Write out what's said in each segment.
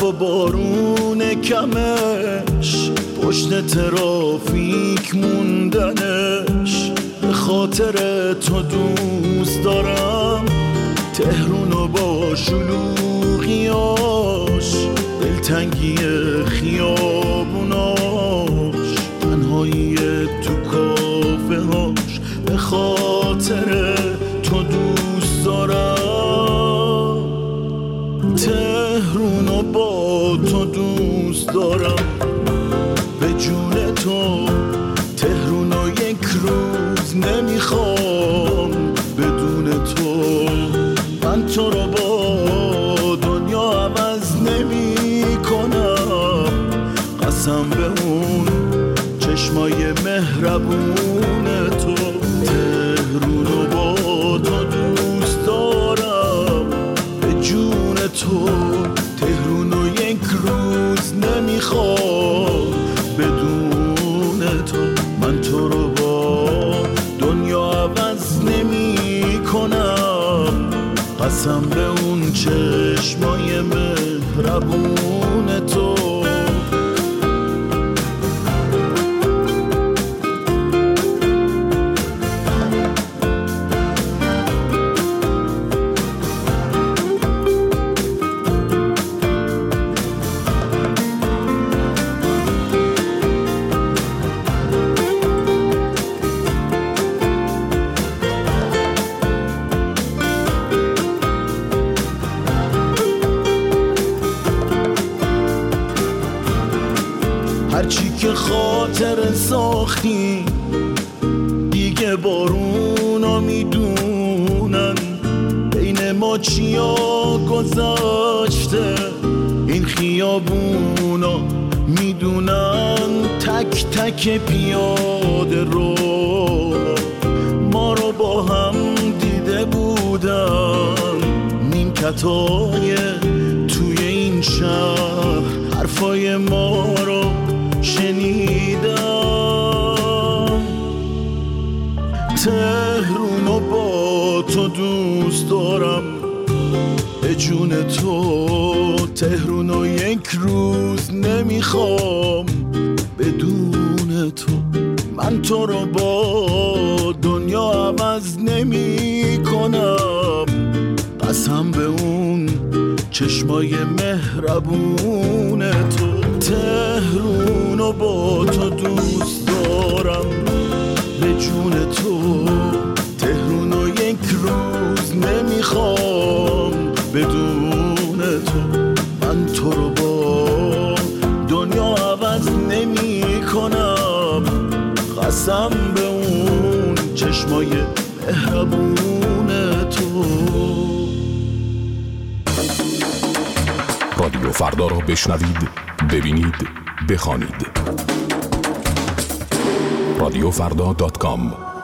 و بارون کمش، پشت ترافیک موندنش، به خاطر تو دوست دارم تهرونو با شلوغیاش، دلتنگی خیابوناش، تنهایی تو کافه هاش، به خاطر تو دوست دارم تهرونو با تو دوست دارم، به جون تو تهرونو یک روز نمیخوام بدون تو، من تو رو با دنیا عوض نمی کنم، قسم به اون چشمای مهربون تو، تهرونو با تو دوست دارم، به جون تو تهرونو یک روز نمیخوام بدون تو، من تو رو با دنیا عوض نمی کنم، قسم به اون چشمای مهربون تو. هرچی که خاطر ساختی دیگه بارونا میدونن، بین ما چیا گذاشته این خیابونا میدونن، تک تک پیاده رو ما رو با هم دیده بودن، نیمکتای توی این شهر حرفای ما رو شنیدم، تهرونو با تو دوست دارم، به جون تو تهرونو یک روز نمیخوام بدون تو، من تو رو با دنیا عوض نمی کنم، قسم به اون چشمای مهربون تو، تهرونو با تو دوست دارم، به جون تو تهرونو یک روز نمیخوام بدون تو، من تو رو با دنیا عوض نمی کنم، قسم به اون چشمای مهربون تو. رادیو فردا را بشنوید، ببینید، بخوانید. radiofrda.com.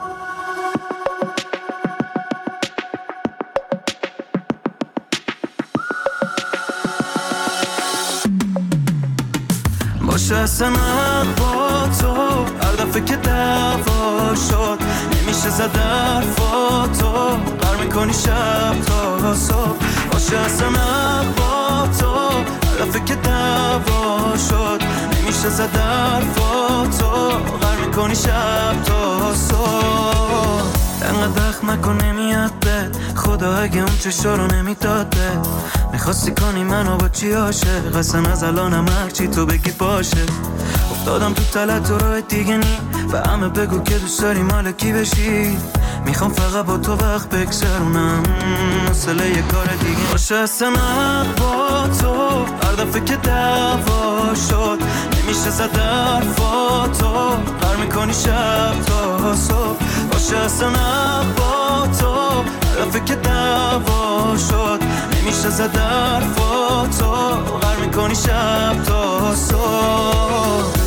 باشه اصلا با تو هر دفعه که دعوا شد نمیشه زد حرفاتو، قر میکنی شب تا صبح، باشه اصلا با تو هر دفعه که دعوا شد نمیشه زد حرفاتو، قر میکنی شب تا صبح، انقدر دخم نکن نمیاد بد، خدا اگه اون چشا رو نمیداد بد، میخواستی کنی منو با چی عاشق، اصلا از الانم هرچی تو بگی باشه، افتادم تو تلت و راه دیگه نی، به همه بگو که دوست داری مال کی بشی، میخوام فقط با تو وقت بگذرونم، مسئله یه کار دیگه باشه اصلا با تو هر دفعه که دعوا شد نمیشه زد حرفاتو، قر میکنی شب تا صبح، باشه اصلا با تو هر دفعه که دعوا شد نمیشه زد حرفاتو، قر میکنی شب تا صبح.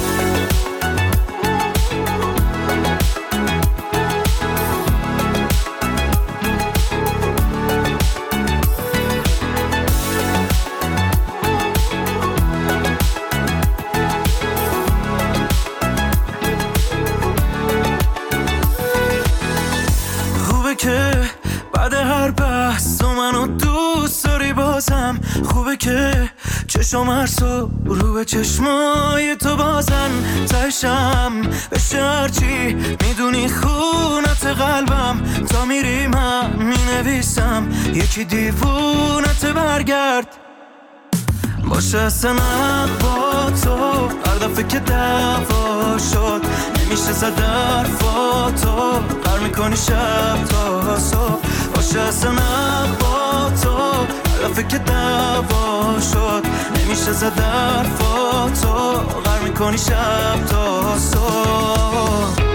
خوبه که چشم هر صبح رو به چشمای تو بازن تشم بشه هرچی میدونی خونت قلبم تا میری من مینویسم یکی دیوونت برگرد باشه سنت با تو هر دفعه که دعوا شد نمیشه زد حرفاتو قر میکنی شب تا صبح باشه سنت با تو هر دفعه که دعوا شد نمیشه زد حرفاتو قر میکنی شب تا صبح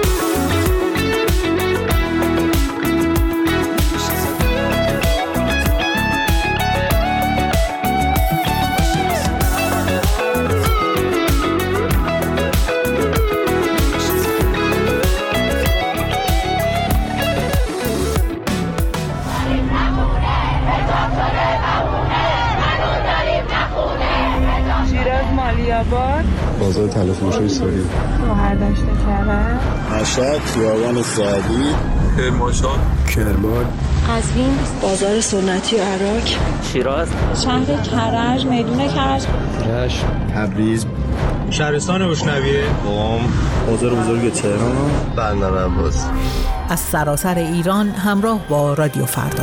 بازار تلفروشی سوری شوهر داشته کرده مشهد خیابان سعدی کرمانشاه کرمان قزوین بازار سنتی و عراق شیراز شهر کرج میدون کرج رشت تبریز شهرستان بشنویه قم بازار بزرگ تهران بندر عباس از سراسر ایران همراه با رادیو فردا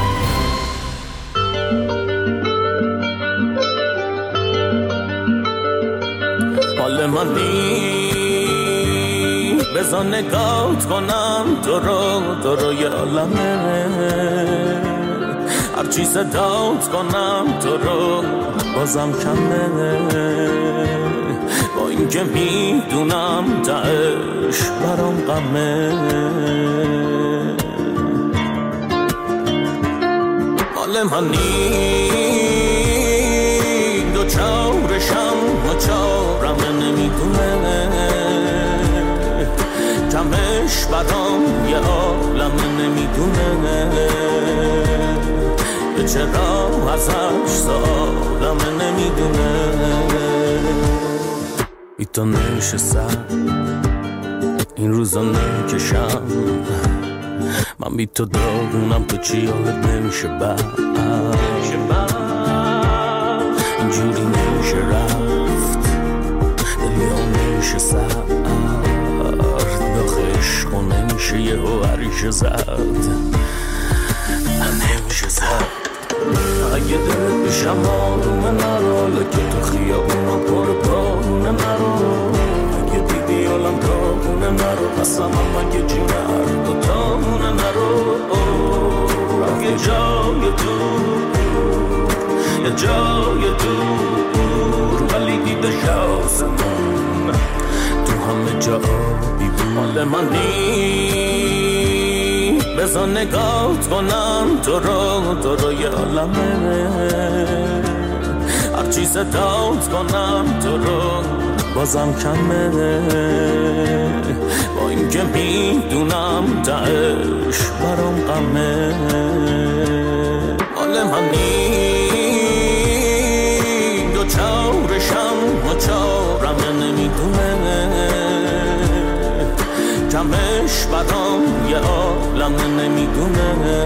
حال منی بذار نگات کنم تو رو یه عالمه هرچی صدات کنم تو رو بازم کمه با اینکه میدونم تهش برام غمه حال منی دو چارشم و چارم نمیدونه کمش برام یه عالم نمیدونه به چرا ازش سالم نمیدونه ای تو نشستم این روزا نکشم من بی تو داغونم تو چی یادت نمیشه بعد اینجوری نمیشه رفت دلی ها نمیشه سرد داخل عشق و نمیشه یه هوریش زد نمیشه زد اگه دلت بشم آرومه نرو لکه تو خیابونا پر بارونه نرو اگه دیدی عالم تابونه نرو قسم هم اگه جیم هر دوتامونه نرو اگه جای یه جای دور ولی دیده شاسمون تو همه جا آبی بود مال منی بذار نگات کنم تو رو یه عالمه هرچی صدات کنم تو رو بازم کمه با اینکه میدونم تهش برام غمه مال منی دو چارشم و چارم نمیدونه کمش برام یه عالم نمیدونه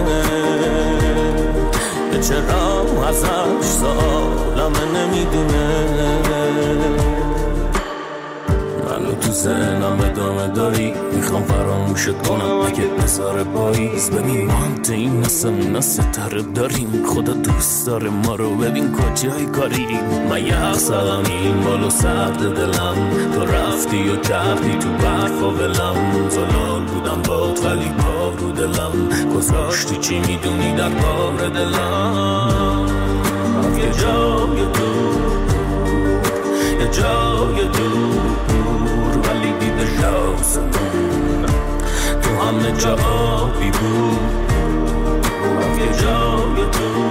به چرا ازش سالم نمیدونه منو تو ذهنم ادامه داری میخوام فراموشت کنم اگه بذاره پاییز ببین ما هم تو این نسمون ستاره داریم خدا دوست داره ما رو ببین کجای کاریم من یه حق زدم این بالو سرد دلم تو رفتی و کردی تو برف و ولم زلال بودم باد ولی پا رو دلم گذاشتی چی میدونی در بار دلم یه جای دور ولی دیده شاسمون تو همه جا آبی بود یه جای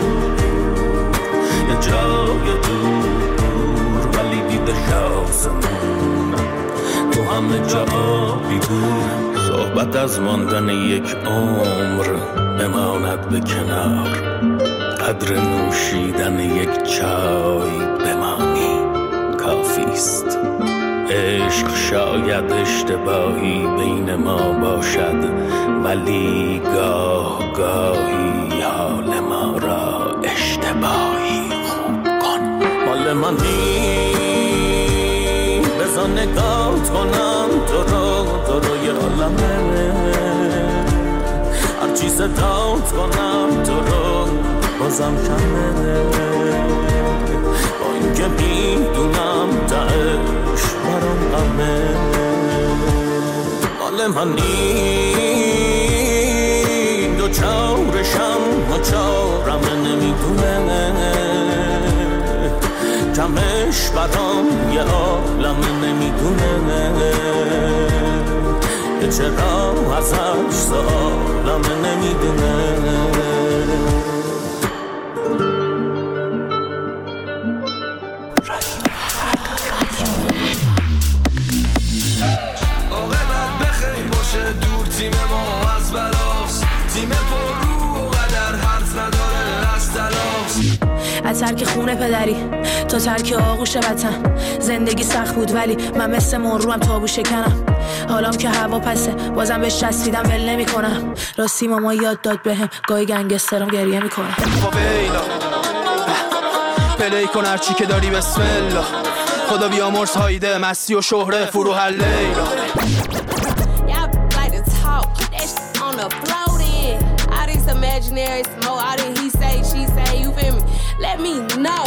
دور ولی دیده شاسمون تو همه جا آبی بود صحبت از ماندن یک عمر بماند به کنار قدر نوشیدن یک چای بمانی کافیست عشق شاید اشتباهی بین ما باشد ولی گاه گاهی حال ما را اشتباهی خوب کن منی بذار نگاه کنم تو رو یه عالمه هرچی صدات کنم تو رو بازم کمه با این که میدونم تهش برام غمه مال منی دو چارشم و چارم نمیدونه کمش برام یه عالم نمیدونه یه چرا ازش سالم نمیدونه تیم ما از بلاست تیم پر رو و قدر حرف نداره از تلاست از ترک خونه پدری تا ترک آغوش وطن زندگی سخت بود ولی من مثل مروم تابو شکنم حالام که هوا پسه بازم بهش چسبیدم ول نمی کنم راستی ماما یاد داد بهم گاهی گنگسترم گریه میکنم فاویلا پلی کن هرچی که داری بسم الله خدا بیامرز هایده مستی و شهره فروح لیلا imaginary smoke, all that he say, she say, you feel me? Let me know.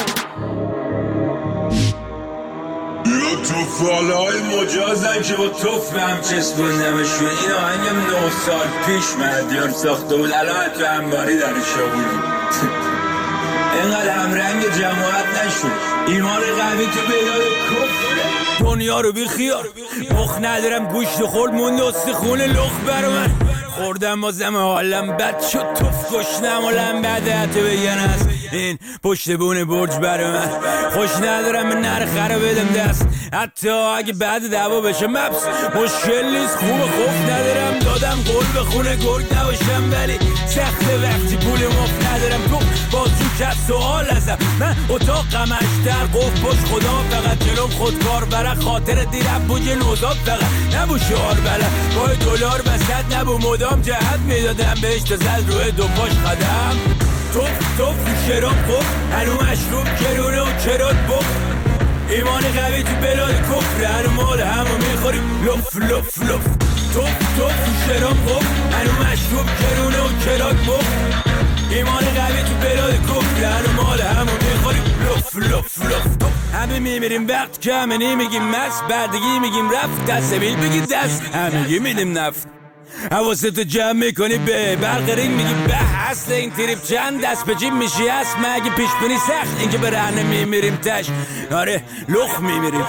توفالای مجازن که با توف هم چسبوندمشون این آهنگم 9 سال پیش مهدیار ساخته بود الان تو انباری در شابونی اینقدر همرنگ جماعت نشد ایمان قوی تو بیداد کفره دنیا رو بی خیار مخ ندارم گوشت خورد موند استخونه لخ برا من خوردم بازم حالم بد شد توف گشنم و لنبده حتی بگن است این پشت بونه برج برا من خوش ندارم به نرخه رو بدم دست حتی اگه بعد دعوا بشه مبس مشکل نیست خوب خوف ندارم دادم قول به خونه گرگ نباشم ولی سخته وقتی پول مفت ندارم تو بازجو کرد سوال ازم من اتاقم اشتر قف پشت خدا فقط جلوم خودکار برای خاطر دیرم بوج نوزاد فقط نبو شعار بلد با دلار بسد نبو مدام جهت میدادم بهش تا زد روی دو پاش قدم توف شراب خوب هنو مشروب کرونه و کرات بخ ایمان قوی تو بلاد کفر هنو مال همو میخوریم لف توف شراب خوب هنو مشروب کرونه و کرات بخ ایمان قوی تو بلاد کفر هنو مال همو میخوریم لف همه میمیریم وقت کمه نمیگیم مست بردگی میگیم رفت دست بیل بگی دست همگی میدیم نفت حواستو جمع میکنی به برق رینگ میگی به اصل این تریپ چند دست به جیب میشی هست مگه پیش بینی سخت اینکه به رهنه میمیریم تش آره لخ میمیریم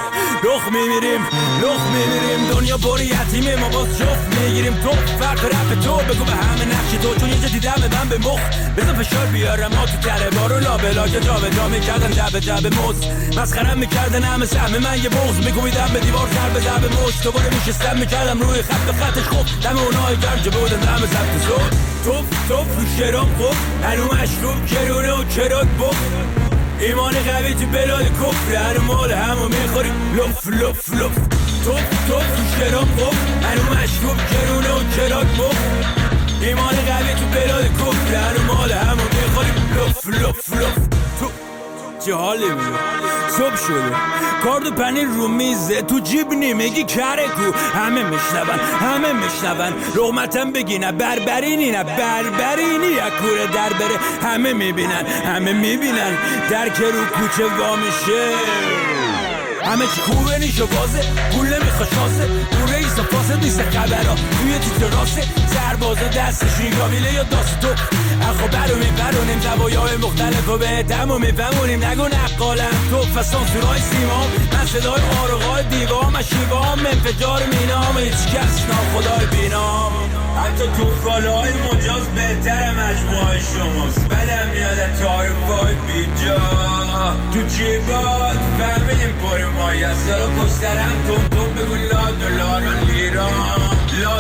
دنیا پر یتیمه ما باز جفت میگیریم تو فرق رپ تو بگو به همه نقش تو چون یه دیدم من به مخ بزن فشار بیارم ما تو تره بارو لابلا که جا میکردن جب موز مسخرم میکردن همه سهم من یه بغض میکوبیدم به دیوار ضرب مشت دوباره میشستم میکردم روی خط خطش خوب دم اونای گرج بودن دم ضبط زود توف شراب خوب هنو مشروب کرونه و کرات بخ ایمان قوی تو بلاد کفر هنو مال همو میخوریم لف توف شراب خوب هنو مشروب کرونه و کرات بخ ایمان قوی تو بلاد کفر هنو مال همو میخوریم لف چه حالی میگه صبح شده کارد و پنیر رو میزه تو جیب نمیگی کره کو همه میشنون لقمتم بگی نه بربرینی از کوره در بره همه میبینن در که رو کوچه وا میشه همه چی خوبه نیش و بازه پول نمیخواد شاسه اون رئیس و فاسد نیست خبرها توی تیتر راسه سربازا دستش ریگاویله یا داست تو اخو برونیم زوایای مختلف و به تموم میفهمونیم نگو نقالم تو فسان سورای سیمام من صدای آرقای دیوام و شیوام انفجار مینام هیچ کس ناخدای بینام حتی توفالهای مجاز بهتر مجموعه شماست بدم میاد تعریفای بیجا تو جیبات فهمیدیم پر مایی از سالا کسترم تون بگو لا دلار لیرام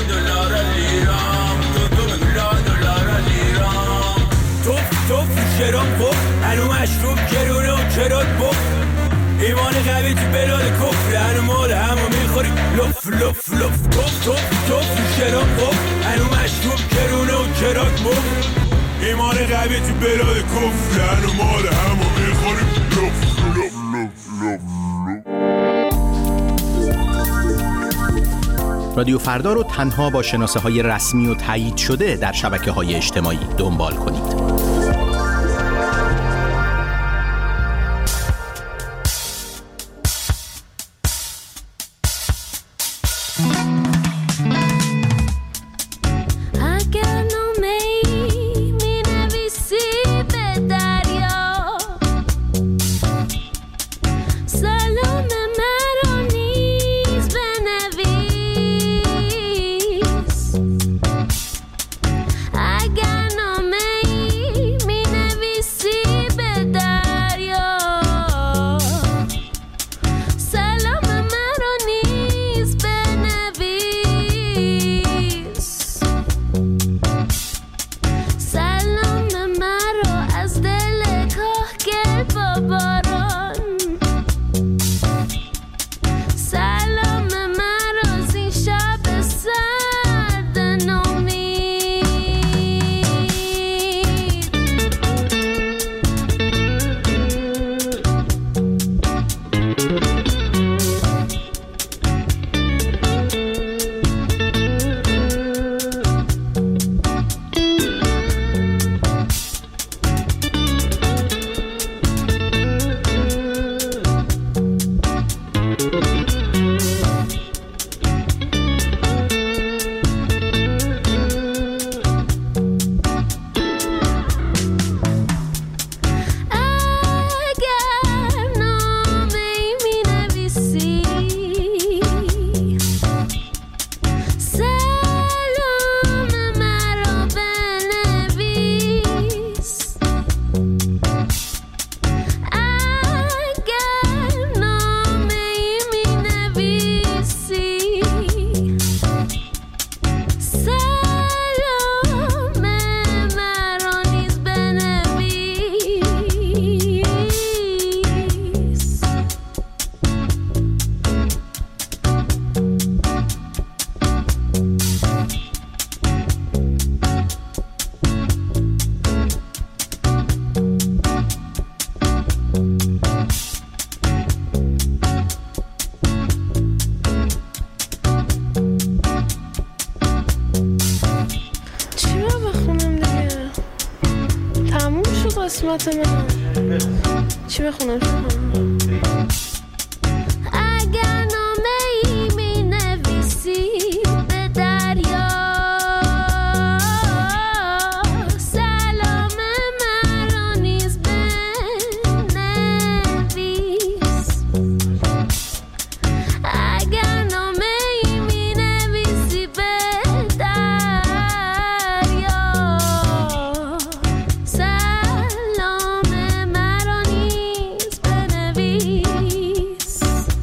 تو بگو لا دلار لیرام توف شراب خوب هنو مشروب کرونه و کرات بخ ایمان قوی تو بلاد کفر هنو مال همو میخوریم لف توف شراب خوب هنو مشروب کرونه و کرات بخ ایمان قوی تو بلاد کفر هنو مال همو میخوریم رادیو فردا رو تنها با شناسه‌های رسمی و تایید شده در شبکه‌های اجتماعی دنبال کنید. قسمت من چی بخونم؟ اگر نامه ای می نویسی به دریا سلام مرا نیز بنویس. اگر نامه ای می نویسی به دریا سلام مرا نیز بنویس.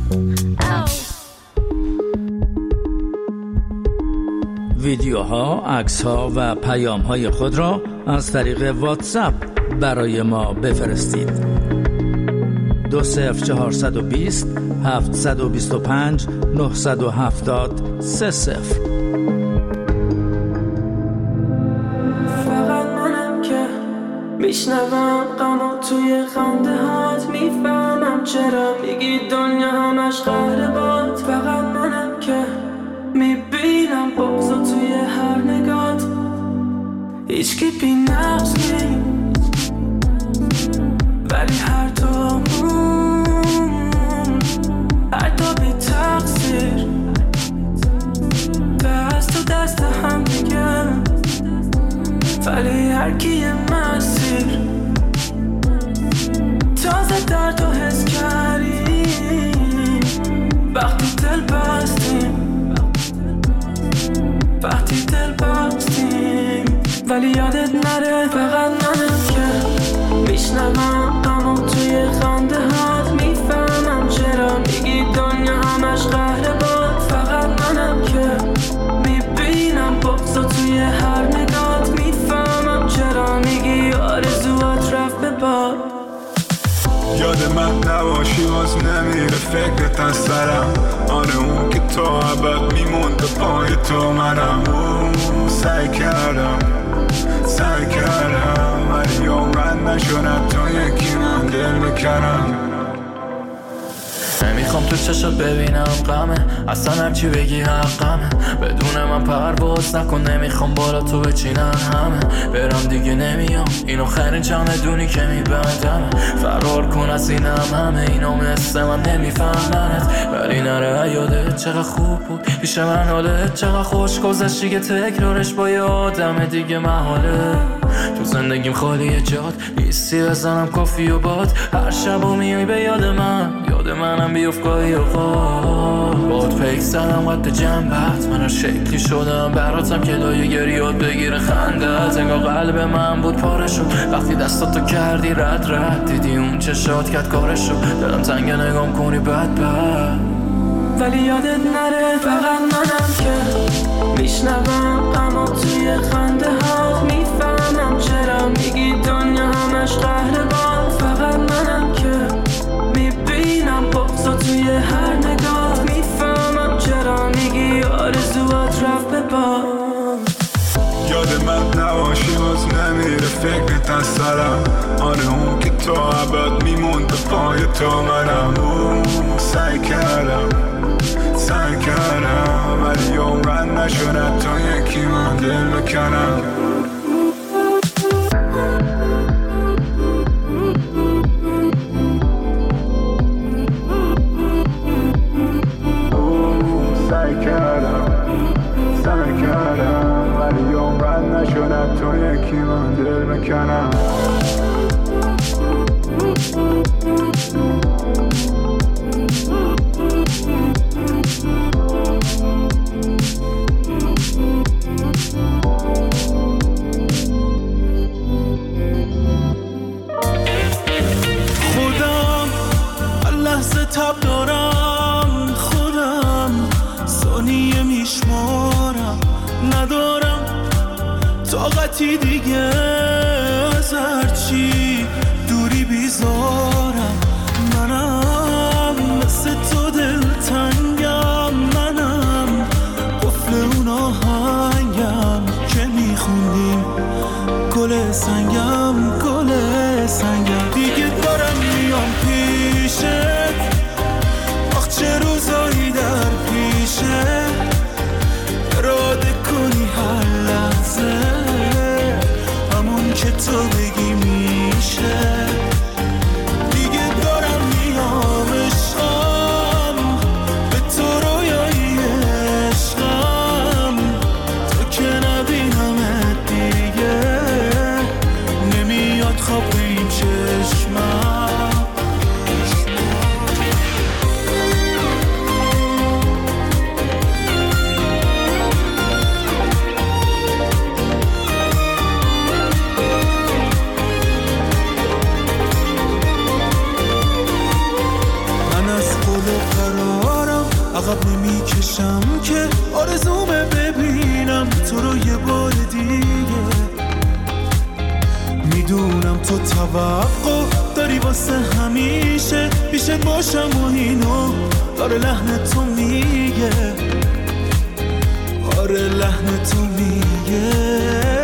ویدیوها، عکس‌ها و پیام‌های خود را از طریق واتساپ برای ما بفرستید. 20420 725 970 30. فقط منم که میشنوم غمو توی خنده هات، میفهمم چرا میگی دنیا همش قهر باد. فقط منم که میبینم بغضو توی هر نگات، هیچکی بی نقص نیست ولی هر دومون حتی بی تقصیر دست تو دست هم دیگه، ولی هر کی یه مسیر. تازه درد رو حس کردیم وقتی دل بستیم، وقتی دل بستیم، ولی یادت نره فقط منم که میشنوم غمو توی خنده هات، میفهمم چرا میگی دنیا همش قهر باد. فقط منم که میبینم بغضو توی هر نگات، میفهمم چرا میگی آرزوات رفت به باد. یاد من نباشی باز نمیره فکرت از سرم، آره اون که تو عبد میموند پای تو منم. سعی کردم ولی عمرن نشد تا یکی من دل بکنم. نمیخوام تو چشات ببینم غمه، اصلا هرچی بگی حقمه. بدون من پرواز نکن، نمیخوام بالا تو بچینن همه. برم دیگه نمیام، این آخرین چمدونی که میبندم. فرار کن از اینم همه اینا مثل من نمیفهمنت. ولی نره یادت چقدر خوب بود پیش من، حالت چقدر خوش گذشت دیگه تکرارش با یه آدم دیگه محاله. تو زندگیم خالیه جات نیستی، بزنم کافی و باد. هر شبو میای به یاد منم بیفت گاهی اوقات. باد پیک زدم قد جنبت، من هر شکلی شدم براتم که لایه گریات بگیره خندت. انگار قلب من بود پاره شد وقتی دستاتو کردی رد دیدی اون چشات کرد کارشو. دلم تنگه نگام کنی بد ولی یادت نره فقط منم که میشنوم اما توی خنده ها میفهمم چرا میگی دنیا همش قهرمان. فقط منم که میبینم بغضا توی هر نگاه، میفهمم چرا میگی آرزوات رفت به بام. یاد من نباشی باز نمیره فکرت از سرم. آره اون که تا ابد میموند به پای تو منم. سعی کردم ولی عمرن نشد تا یکی من دل بکنم. سعی کردم ولی عمرن نشد تا یکی من دل بکنم. خودم لحظه تب دارم، خودم ثانیه میشمارم. ندارم طاقتی دیگه از هرچی دوری بیزارم. منم مثل تو دلتنگم، منم قفل اون آهنگم که میخوندیم گل سنگم دیگه دارم میام پیشت. آخ چه روزایی در پیشه، اراده کنی هر لحظه همون که تو بگی میشه. دیگه دارم میام عشقم، به تو رویایی عشقم. تو که نبینمت دیگه نمیاد خواب به این چشمم. عقب نمیکشم که آرزومه ببینم تو رو یه بار دیگه. میدونم تو توقع داری واسه همیشه پیشت باشم و اینو داره لحن تو میگه. آره لحن تو میگه.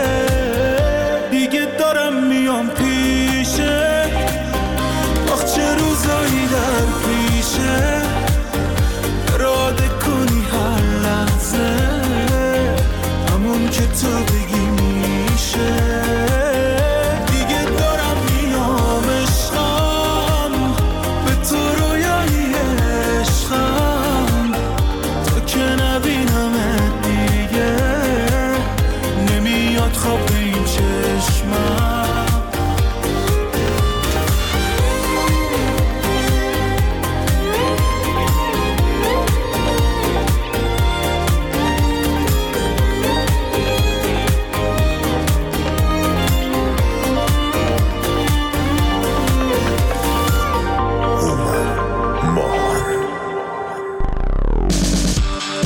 دیگه دارم میام پیشه، آخ چه روزایی در پیشه، اراده کنی هر لحظه همون که تو بگی میشه. دیگه دارم میام عشقم، به تو رویایی عشقم. تو که نبینمت دیگه نمیاد خواب به این چشمم.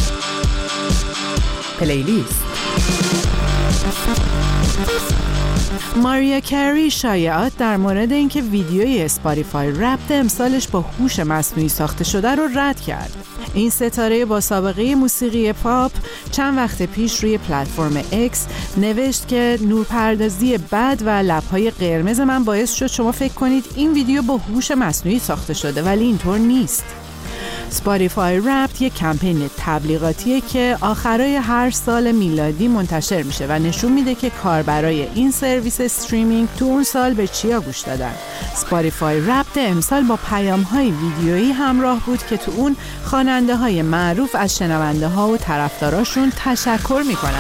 پلیلیست ماریا کری شایعات در مورد اینکه ویدیوی اسپاتیفای رپت امسالش با هوش مصنوعی ساخته شده رو رد کرد. این ستاره با سابقه موسیقی پاپ چند وقت پیش روی پلتفرم اکس نوشت که نورپردازی بد و لب‌های قرمز من باعث شد شما فکر کنید این ویدیو با هوش مصنوعی ساخته شده، ولی اینطور نیست. اسپاتیفای رپت یک کمپین تبلیغاتیه که آخرای هر سال میلادی منتشر میشه و نشون میده که کاربرای این سرویس استریمینگ تو اون سال به چیا گوش دادن. اسپاتیفای رپت امسال با پیام‌های ویدیویی همراه بود که تو اون خواننده‌های معروف از شنونده‌ها و طرفداراشون تشکر میکنن.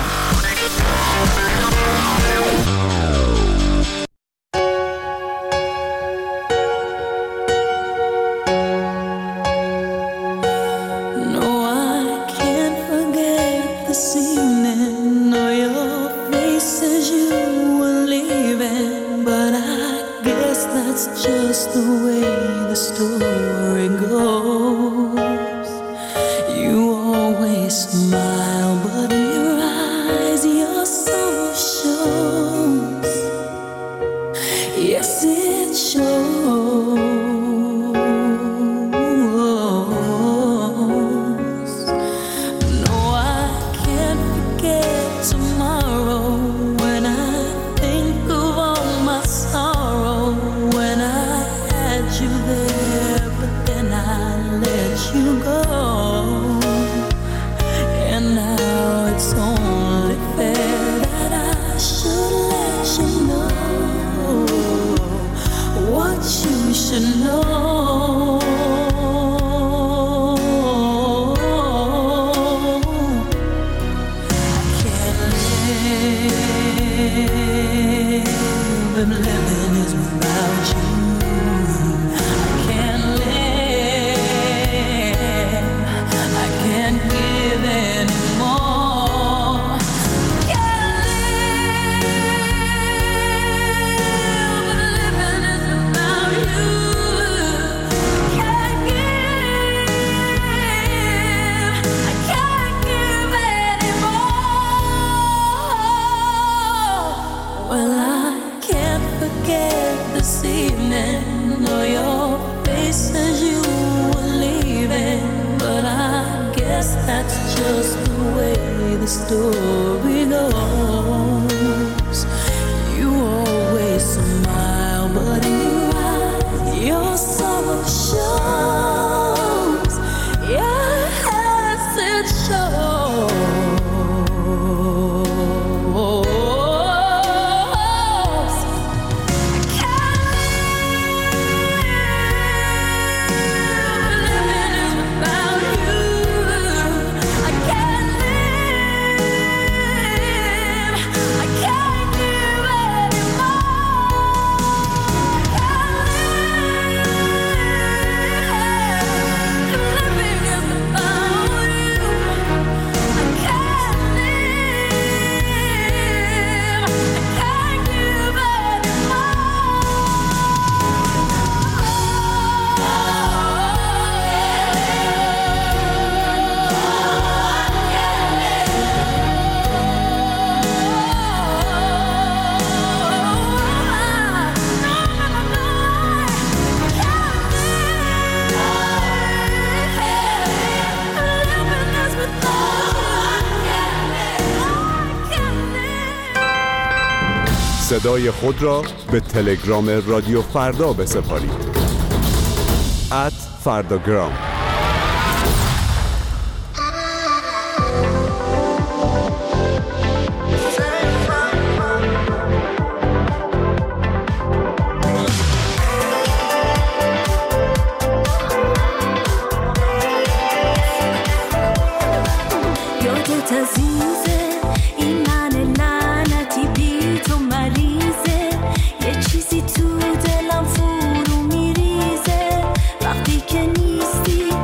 Just the way the story goes. You always smile, but in your eyes your soul shows. Yes, it shows. No, I can't forget tomorrow when I think of all my sorrow. You there, but then I let you go, and now it's only fair that I should let you know what you should know. I can't live if living is without you. That's just the way the story goes. You always smile, but in your eyes your sorrow shows. Yes, it shows. صدای خود را به تلگرام رادیو فردا بسپارید. @فرداگرام. چیزی تو دلم فرو میریزه وقتی که نیستی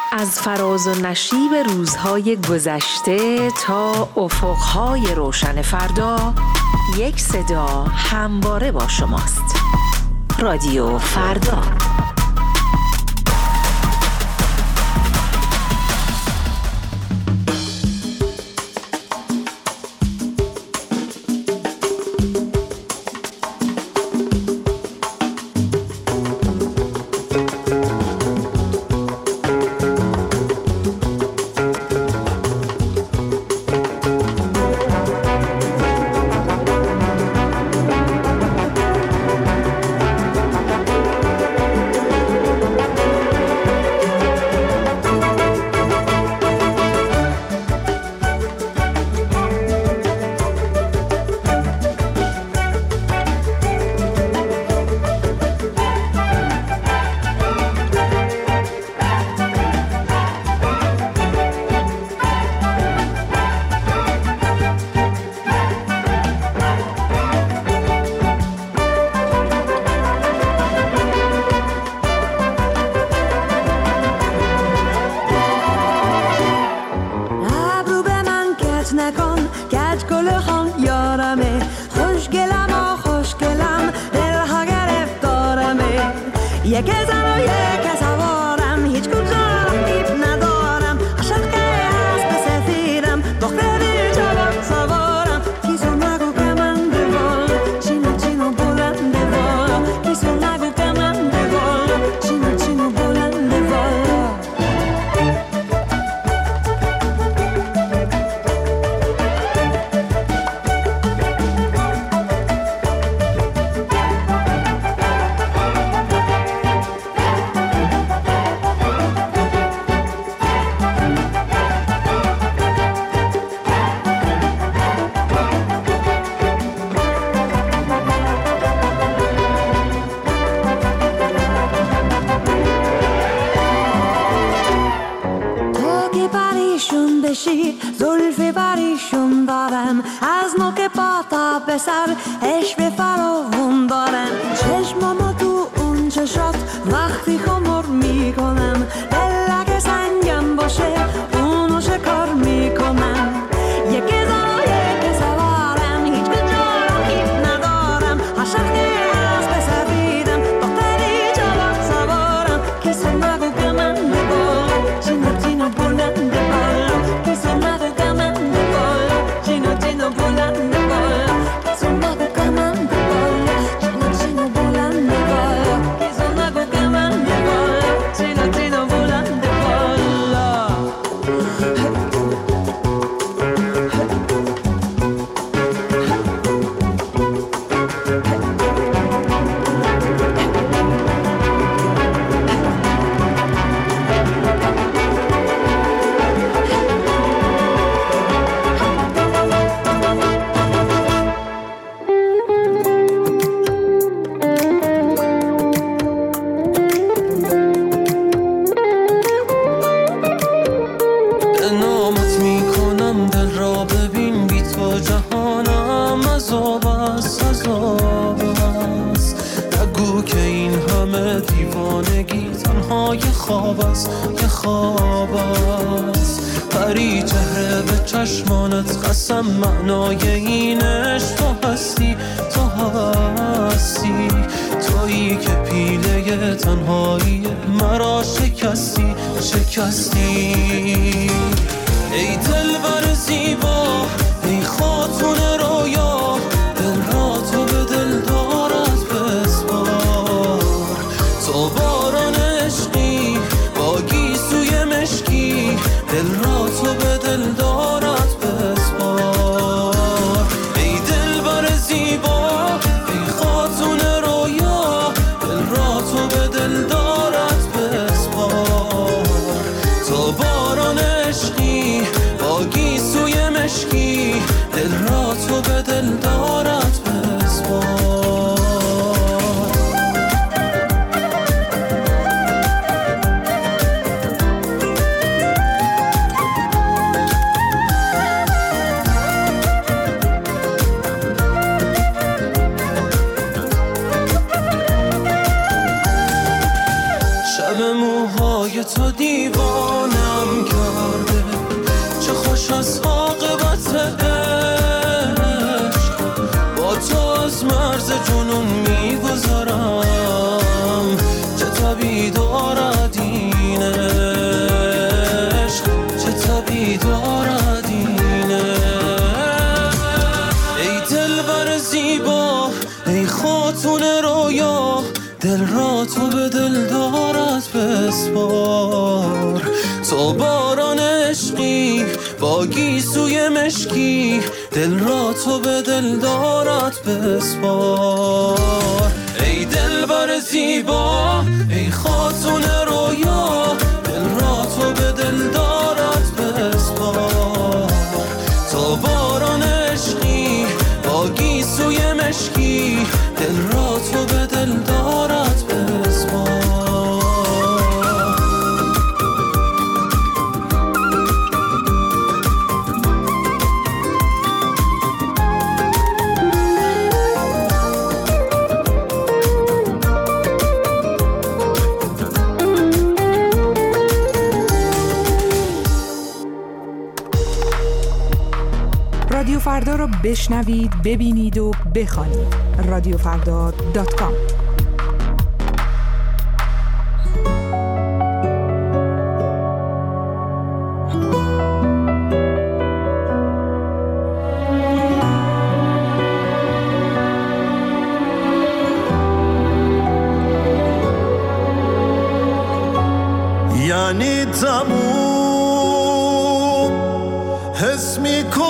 از فراز و نشیب روزهای گذشته تا افقهای روشن فردا، یک صدا همواره با شماست. رادیو فردا. موهای تو دیوانم کرده، چه خوش از عاقبت عشق، با تو از مرز جنون میگذارم، چه طبیعی دارد این عشق، چه طبیعی دارد این عشق. ای دلبر زیبا، ای خاتون رویا، دل را تو به دل دارد بسپار، تو باران عشقی با گیسوی مشکی، دل را تو به دل دارد بسپار. ای دلبر زیبا، ای خاتون رویا، دل را تو به دل دارد بسپار، تو باران عشقی با گیسوی مشکی، دل را تو به دل دارد بسپار. رادیو فردا رو بشنوید، ببینید و بخوانید. رادیوفردا.com. یعنی تموم حس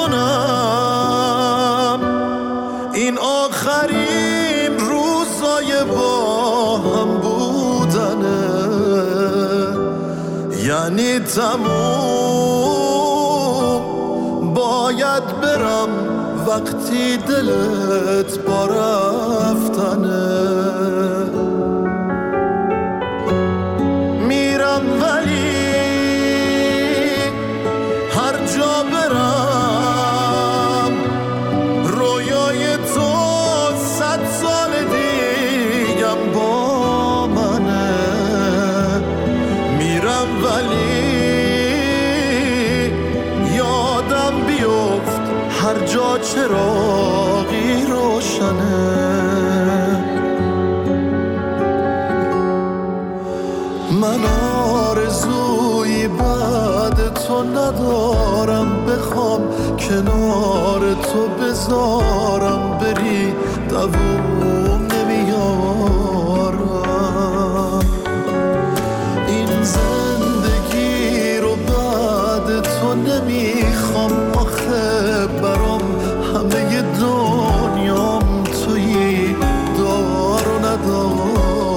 میکنم این آخرین روزای با هم بودنه، یعنی تموم باید برم وقتی دلت با رفتنه، میرم ولی هر جا برم رویای تو 100 سال دیگم با منه، میرم ولی یادم بیفت هر جا چراغی روشنه، من آرزویی بعد تو ندارم، بخوام کنار تو بذارم بری دووم نمیارم، این زندگی رو بعد تو نمیخوام، آخه برام همه دنیام تویی دار و ندارم.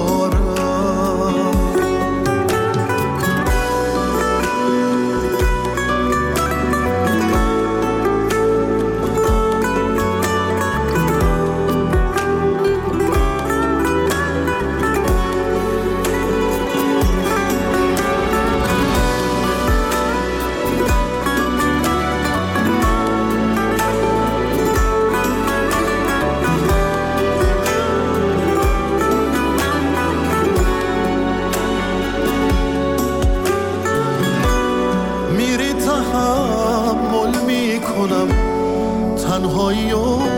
تنهایی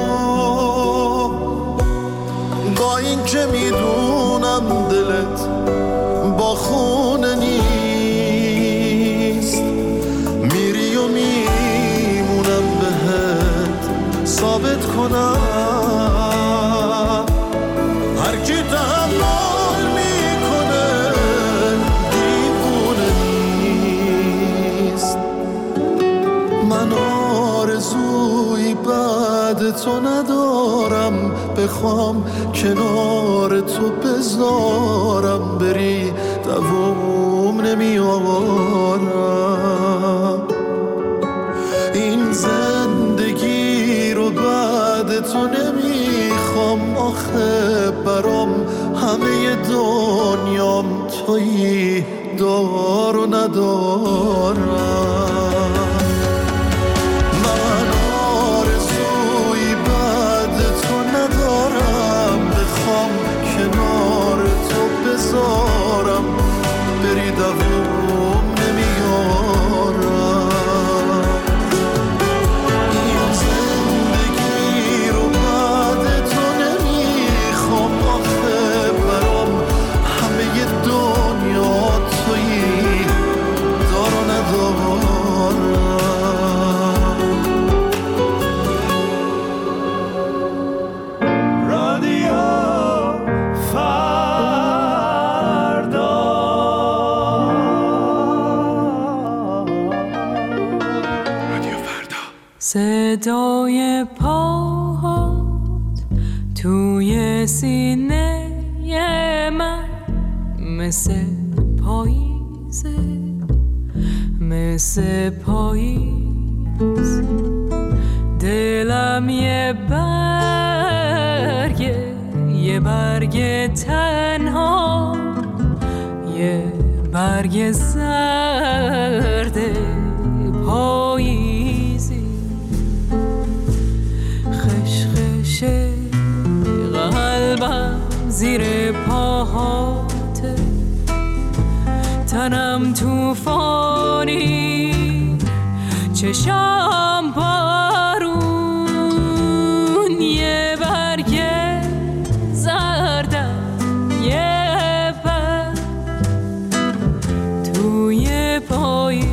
با این که میدونم دلت با خونه نیست، میری و میمونم بهت ثابت کنم هر کی تحمل میکنه دیوونه نیست، من آرزوی بعد تو ندارم، بخوام کنار تو بذارم بری دووم نمیارم، این زندگی رو بعد تو نمیخوام، آخه برام همه دنیام تویی دار و ندارم، من آرزوی بعد تو ندارم، بخوام کنار تو بذارم صدای پاهات توی سینه من مثل پاییزه، مثل پاییز. دلم یه برگ تنها، یه برگ زرد پاییزی. خشخش قلبم زیر پاهاته، تنم توفانی، چشام بارون. یه برگ زردم، یه برگ توی پاییز.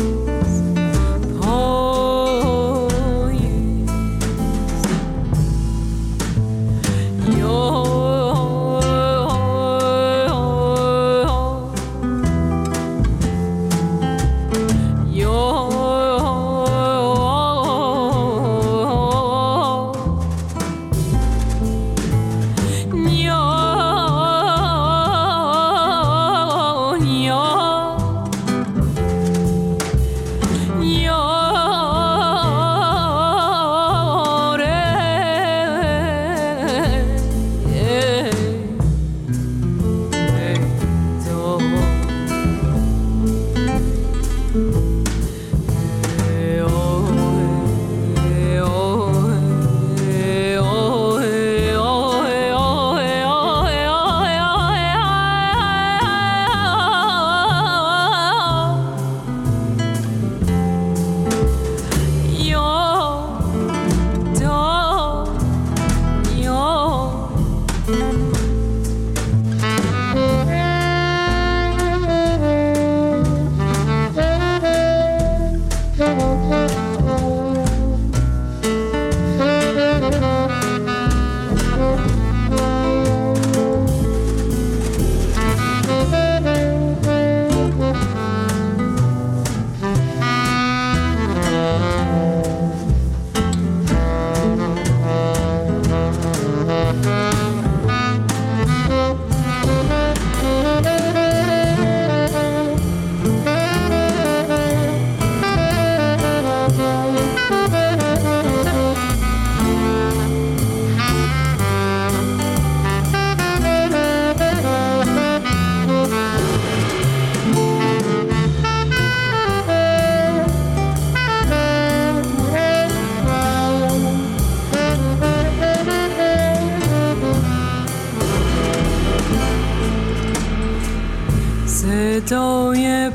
صدای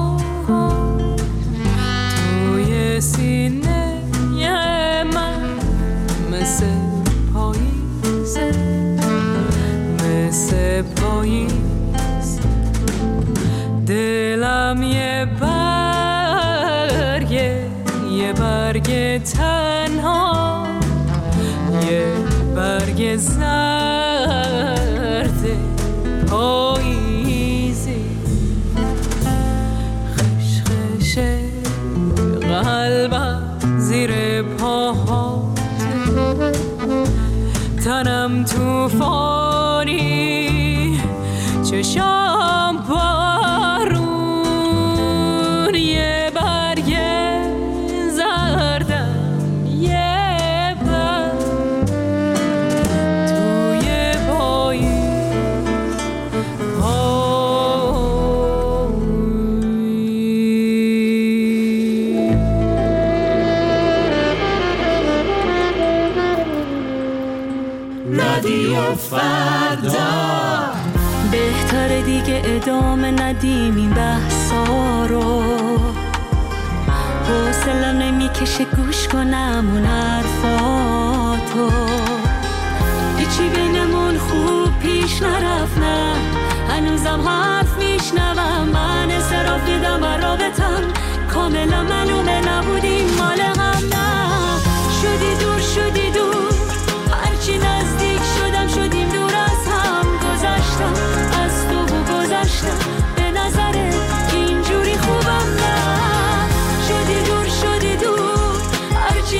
پاهات توی سینه من مثل پاییزه، مثل پاییز. دلم یه برگ تنها، یه برگ زرد پاییزی. خشخش قلبم زیر پاهات، تنم توفانی، چشام بارون. یه برگ زردم، یه برگ توی پاییز. رادیو فردا. بهتره دیگه ادامه ندیم این بحثا رو، حوصله نمیکشه گوش کنم اون حرفاتو. هیچی بینمون خوب پیش نرفت، نه هنوزم حرف میشنوم. من اصراف دیدم و رابطم کاملا معلومه نبودیم مال هم. نه شدی دور، شدی دور، هرچی نزدیک شدم شدیم دور از هم. گذشتم از تو و گذشتم، به نظرت اینجوری خوبم؟ نه شدی دور، شدی دور، هرچی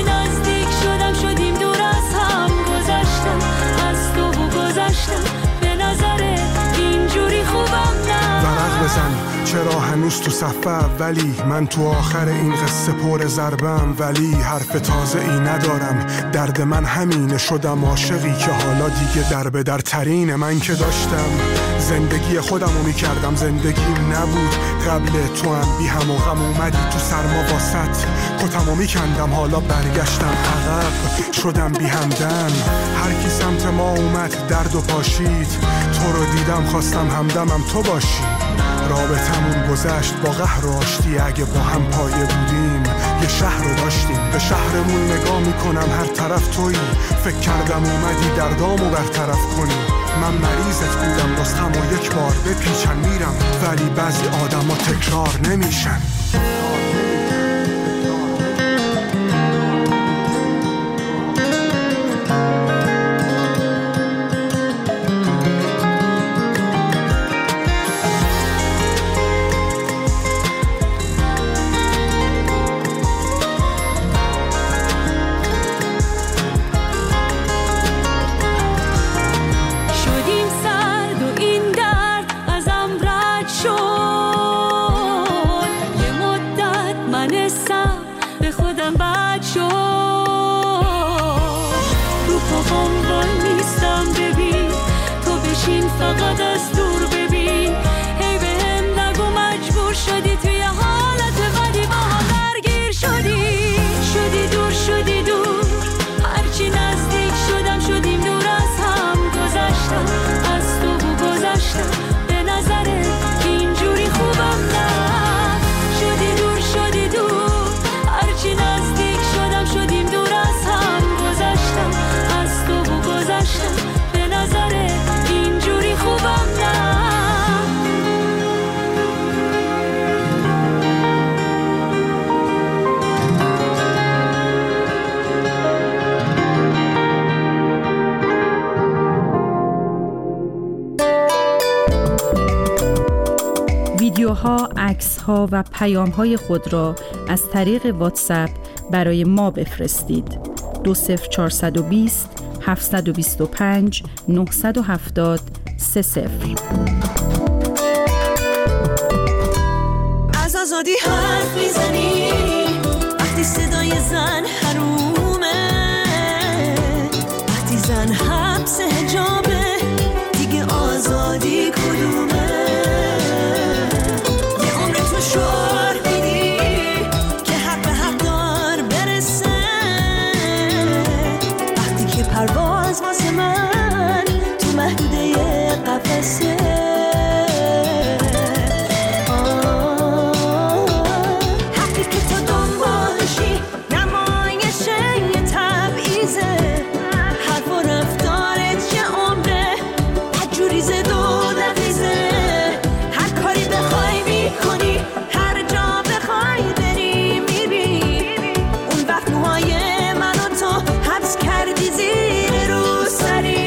چرا هنوز تو صف اولی؟ من تو آخر این قصه پر ضربم، ولی حرف تازه ای ندارم. درد من همینه، شدم عاشقی که حالا دیگه در به در ترینه. من که داشتم زندگی خودمو میکردم، زندگیم نبود قبل تو هم بی هم و غم. اومدی تو سرما واسط کتمو میکندم، حالا برگشتم عقب شدم بی همدم. هر کی سمت ما اومد درد و پاشید، تو رو دیدم خواستم همدمم تو باشی. رابطمون گذشت با قهر و آشتی، اگه با هم پایه بودیم یه شهر رو داشتیم. به شهرمون نگاه میکنم هر طرف تویی، فکر کردم اومدی دردامو برطرف کنی. من مریضت بودم نسخمو یک بار بپیچن میرم، ولی بعضی آدما تکرار نمیشن. فقط از دور ببین، هی به هم نگو مجبور شدی توی حالت بدی با هم درگیر شدی. شدی دور شدی دور، هرچی نزدیک شدم شدیم دور از هم. گذشتم از تو و گذشتم، به نظر اینجوری خوبم نه. شدی دور شدی دور، هرچی نزدیک شدم شدیم دور از هم. گذشتم از تو و گذشتم، به نظر اینجوری خوبم نه. ویدیوها، عکس‌ها و پیام‌های خود را از طریق واتساپ برای ما بفرستید. 20420 725 970 30. از آزادی حرف میزنی وقتی صدای زن حرومه، وقتی زن حبس حجابه دیگه آزادی کدومه؟ یه عمر تو شعار میدی که حق به حق دار برسه، وقتی که پرواز واسه من تو محدوده قفسه. حقی که تو دنبالشی نمایشه یه تبعیزه، حرف و رفتارت یه عمره بدجوری زد و نقیزه. هر کاری بخوای میکنی، هر جا بخوای بری میری، اون وقت موهای من و تو حبس کردی زیر روسری.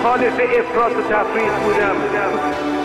مخالف افراط و تفریط بودم.